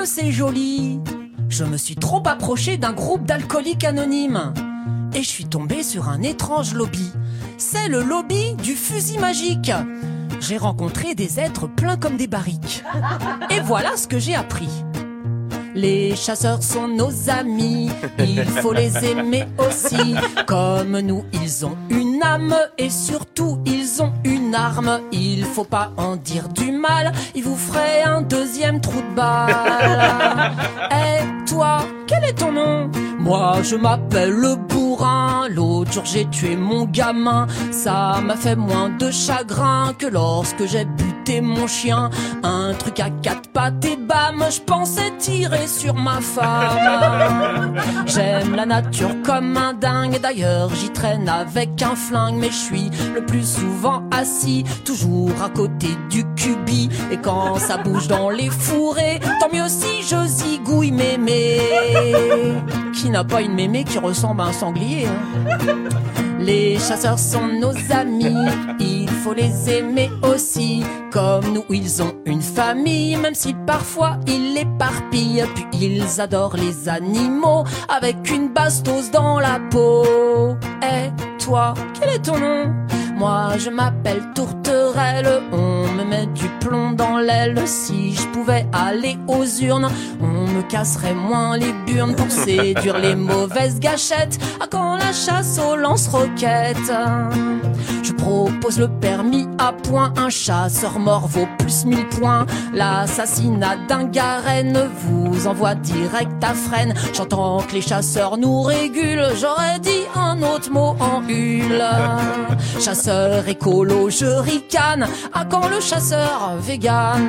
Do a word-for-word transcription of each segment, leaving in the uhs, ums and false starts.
que c'est joli. Je me suis trop approché d'un groupe d'alcooliques anonymes et je suis tombé sur un étrange lobby. C'est le lobby du fusil magique. J'ai rencontré des êtres pleins comme des barriques. Et voilà ce que j'ai appris. Les chasseurs sont nos amis, il faut les aimer aussi. Comme nous, ils ont une âme et surtout ils ont une arme. Il faut pas en dire du mal, il vous ferait un deuxième trou de balle. Et toi, quel est ton nom? Moi je m'appelle le bourrin. L'autre jour j'ai tué mon gamin. Ça m'a fait moins de chagrin que lorsque j'ai buté mon chien. Un truc à quatre pattes et bam, je pensais tirer sur ma femme. J'aime la nature comme un dingue. D'ailleurs j'y traîne avec un flingue. Mais je suis le plus souvent assis, toujours à côté du cubi. Et quand ça bouge dans les fourrés, tant mieux si je zigouille mémé. Qui n'a pas une mémé qui ressemble à un sanglier, hein? Les chasseurs sont nos amis, il faut les aimer aussi. Comme nous, ils ont une famille, même si parfois ils l'éparpillent. Puis ils adorent les animaux, avec une bastos dans la peau. Et toi, quel est ton nom? Moi je m'appelle Tourterelle. On me met du plomb dans l'aile. Si je pouvais aller aux urnes, on me casserait moins les burnes pour séduire les mauvaises gâchettes. Ah, quand la chasse aux lance-roquettes, je propose le permis à point. Un chasseur mort vaut plus mille points. L'assassinat d'un garenne vous envoie direct à Fresnes. J'entends que les chasseurs nous régulent. J'aurais dit un autre mot en hule. Chasseur écolo, je ricane. À quand le chasseur vegan?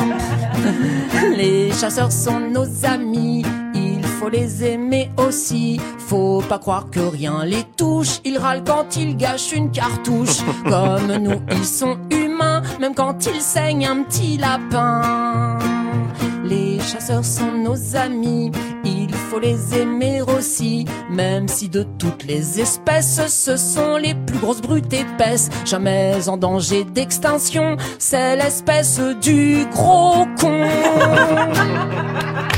Les chasseurs sont nos amis, il faut les aimer aussi. Faut pas croire que rien les touche. Ils râlent quand ils gâchent une cartouche. Comme nous, ils sont humains, même quand ils saignent un petit lapin. Les chasseurs sont nos amis, il faut les aimer aussi. Même si de toutes les espèces, ce sont les plus grosses brutes épaisses. Jamais en danger d'extinction, c'est l'espèce du gros con.